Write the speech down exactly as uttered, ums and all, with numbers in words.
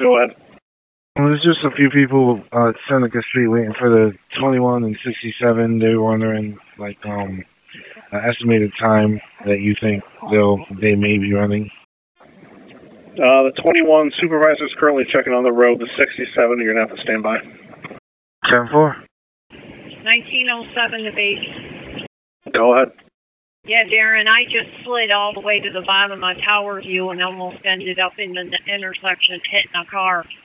Go ahead. Well, there's just a few people uh, at Seneca Street waiting for the twenty-one and sixty-seven. They were wondering, like, um, an estimated time that you think they'll they may be running. Uh, the twenty-one supervisor's currently checking on the road. The sixty-seven, you're going to have to stand by. ten four? nineteen oh seven to base. Go ahead. Yeah, Darren, I just slid all the way to the bottom of my tower view and almost ended up in the intersection hitting a car.